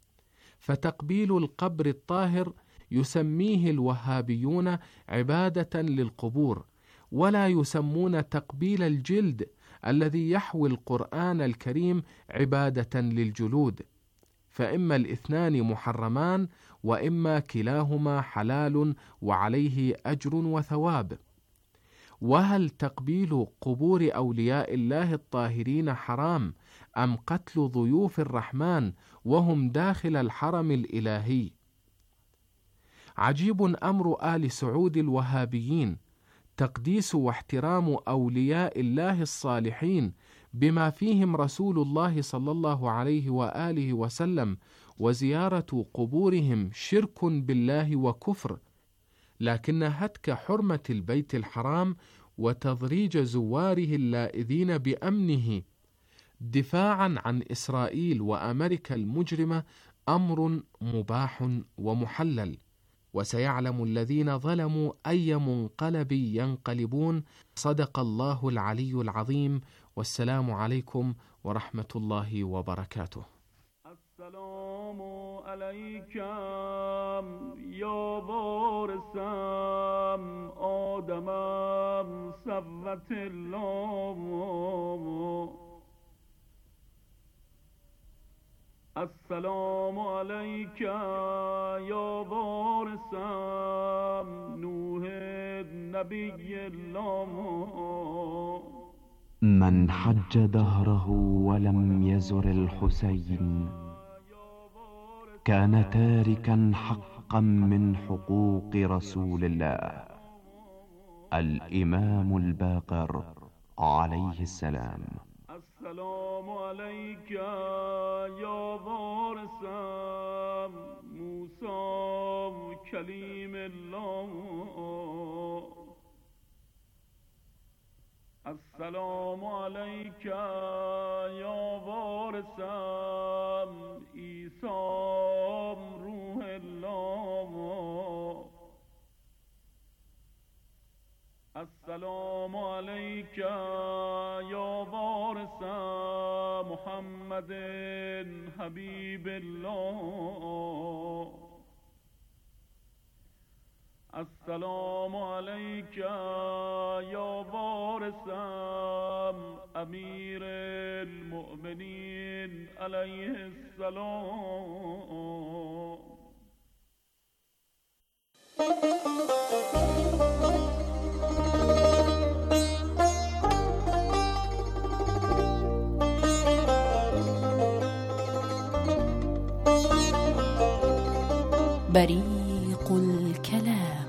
فتقبيل القبر الطاهر يسميه الوهابيون عبادة للقبور، ولا يسمون تقبيل الجلد الذي يحوي القرآن الكريم عبادة للجلود، فإما الاثنان محرمان وإما كلاهما حلال وعليه أجر وثواب. وهل تقبيل قبور أولياء الله الطاهرين حرام أم قتل ضيوف الرحمن وهم داخل الحرم الإلهي؟ عجيب أمر آل سعود الوهابيين، تقديس واحترام أولياء الله الصالحين بما فيهم رسول الله صلى الله عليه وآله وسلم، وزيارة قبورهم شرك بالله وكفر، لكن هتك حرمة البيت الحرام وتضريج زواره اللائذين بأمنه دفاعا عن إسرائيل وأمريكا المجرمة أمر مباح ومحلل، وسيعلم الذين ظلموا أي منقلب ينقلبون. صدق الله العلي العظيم، والسلام عليكم ورحمة الله وبركاته. السلام عليك يا وارثم آدمم ثروت الله. السلام عليك يا وارثم نوح نبي الله. من حج دهره ولم يزر الحسين كان تاركا حقا من حقوق رسول الله الإمام الباقر عليه السلام. السلام عليك يا وارثم موسى كليم الله. السلام عليك يا وارثم عيسى روح الله. السلام عليك يا وارث محمد حبيب الله. السلام عليك يا وارث أمير المؤمنين عليه السلام. بريق الكلام.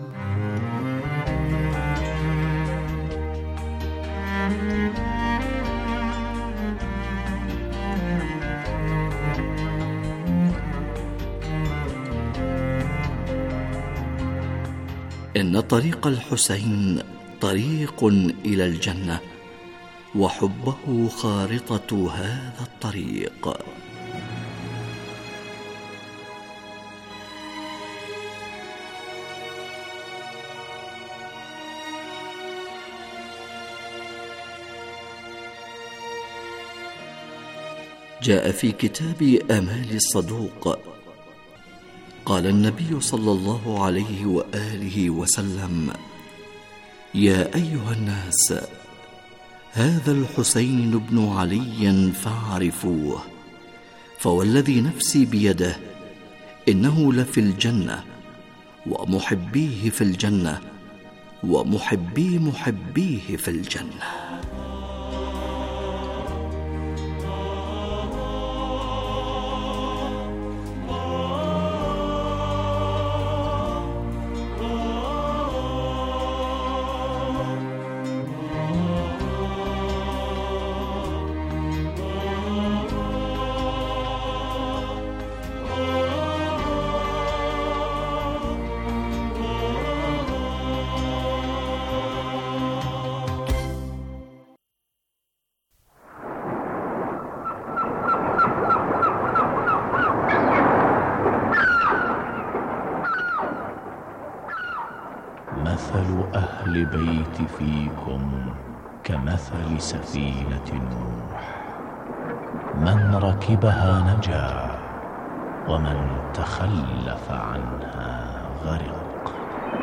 إن طريق الحسين طريق إلى الجنة، وحبه خارطة هذا الطريق. جاء في كتاب آمال الصدوق قال النبي صلى الله عليه وآله وسلم: يا أيها الناس، هذا الحسين بن علي فاعرفوه، فوالذي نفسي بيده إنه لفي الجنة، ومحبيه في الجنة، ومحبي محبيه في الجنة. مثل أهل بيت فيكم كمثل سفينة نوح، من ركبها نجا، ومن تخلف عنها غرق.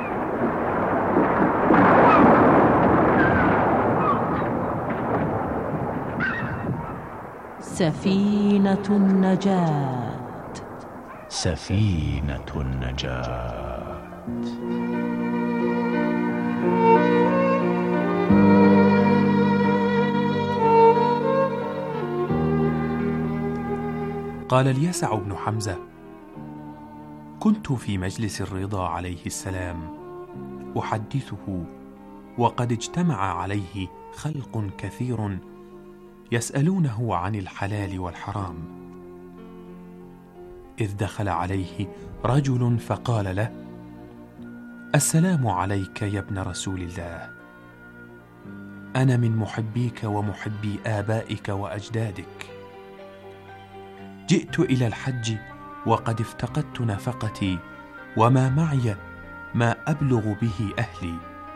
سفينة النجاة. سفينة النجاة. قال اليسع بن حمزة: كنت في مجلس الرضا عليه السلام أحدثه، وقد اجتمع عليه خلق كثير يسألونه عن الحلال والحرام، إذ دخل عليه رجل فقال له: السلام عليك يا ابن رسول الله، أنا من محبيك ومحبي آبائك وأجدادك، جئت إلى الحج وقد افتقدت نفقتي، وما معي ما أبلغ به أهلي،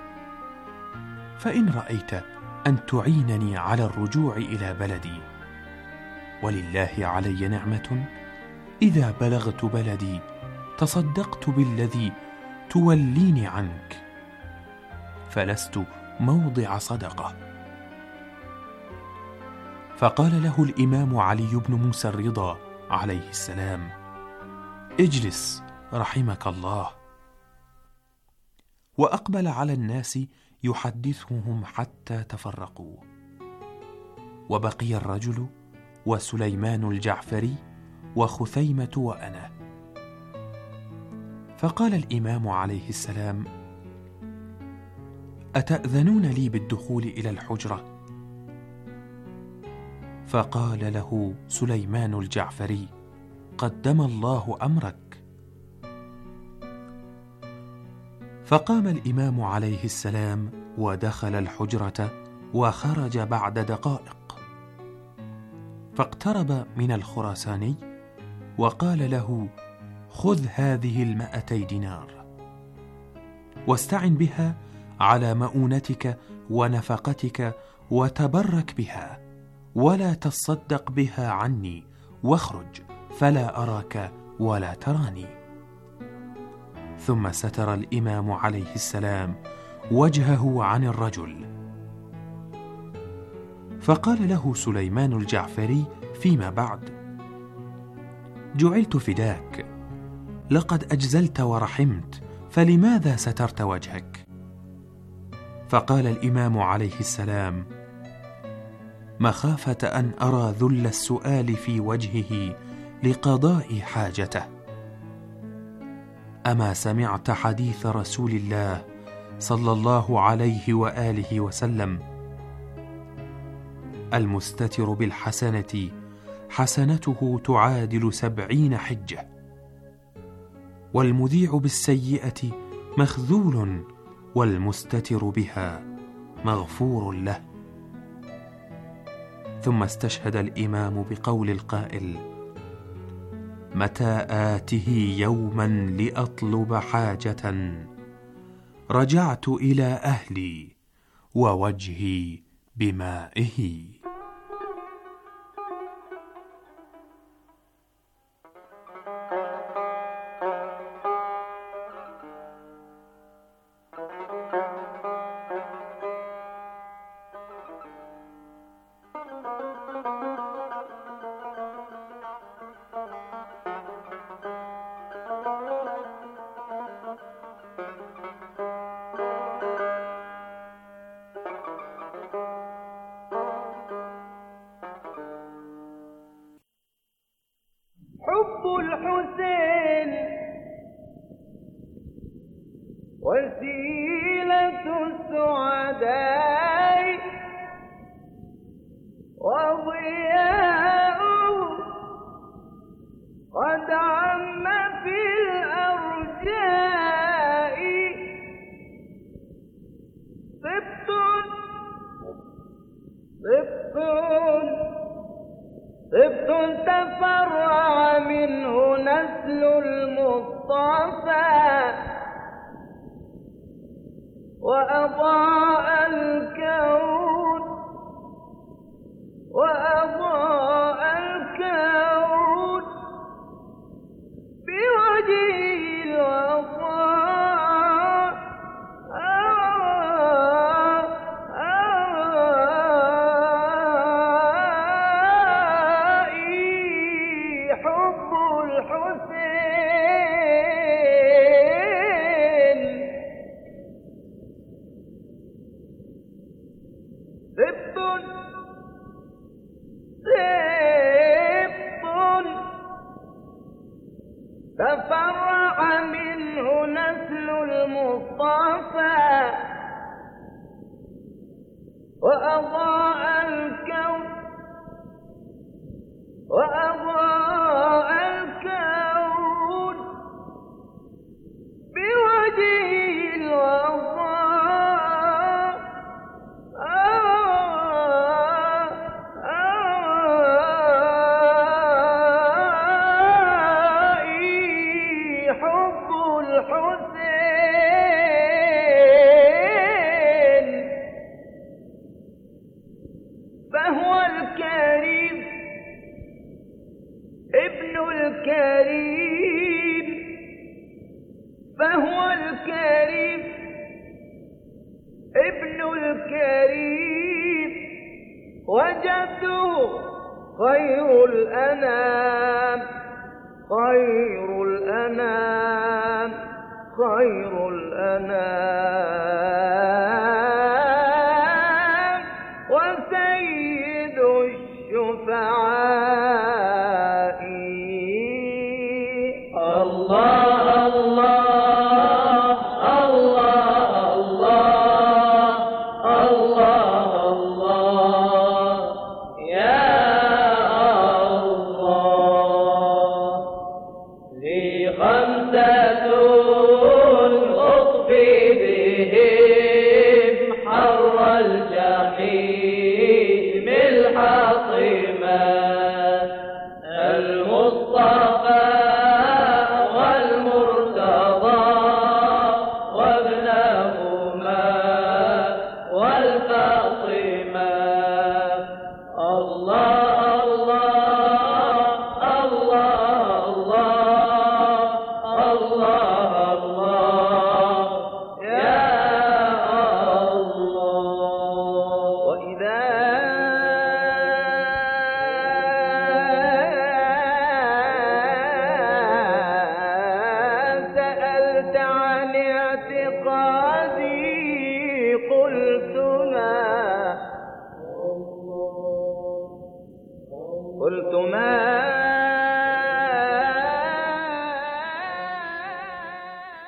فإن رأيت أن تعينني على الرجوع إلى بلدي، ولله علي نعمة، إذا بلغت بلدي تصدقت بالذي توليني عنك، فلست موضع صدقة. فقال له الإمام علي بن موسى الرضا عليه السلام: اجلس رحمك الله. وأقبل على الناس يحدثهم حتى تفرقوا، وبقي الرجل وسليمان الجعفري وخثيمة وأنا. فقال الإمام عليه السلام: أتأذنون لي بالدخول إلى الحجرة؟ فقال له سليمان الجعفري: قدم الله أمرك. فقام الإمام عليه السلام ودخل الحجرة، وخرج بعد دقائق، فاقترب من الخراساني وقال له: خذ هذه المائتي دينار، واستعن بها على مؤونتك ونفقتك، وتبرك بها، ولا تصدق بها عني، واخرج فلا أراك ولا تراني. ثم ستر الإمام عليه السلام وجهه عن الرجل، فقال له سليمان الجعفري فيما بعد: جعلت فداك، لقد أجزلت ورحمت، فلماذا سترت وجهك؟ فقال الإمام عليه السلام: مخافة أن أرى ذل السؤال في وجهه لقضاء حاجته. أما سمعت حديث رسول الله صلى الله عليه وآله وسلم: المستتر بالحسنة حسنته تعادل سبعين حجة، والمذيع بالسيئة مخذول، والمستتر بها مغفور له. ثم استشهد الإمام بقول القائل: متى آته يوما لأطلب حاجة، رجعت إلى أهلي ووجهي بمائه. حب الحسين وسيلة السعداء وضياء قد عم في الأرجاء، سبط سبط سبط تفرع منه نسل المصطفى، وأضاء الكون وأضاء الكون بوجهه الوفاء. حب الحسين سبط سبط تفرع منه نسل المصطفى، وأضاء الكون وأضاء الكون بوجهه الوفاء. حب الحسين فهو الكريم ابن الكريم، فهو الكريم ابن الكريم، وجده خير الأنام خير الأنام خير الأنام، وسيد الشفعاء. الله الله الله الله الله الله يا الله. لي خمسة أطفي بهم سألت عن اعتقادي قلت ما قلت ما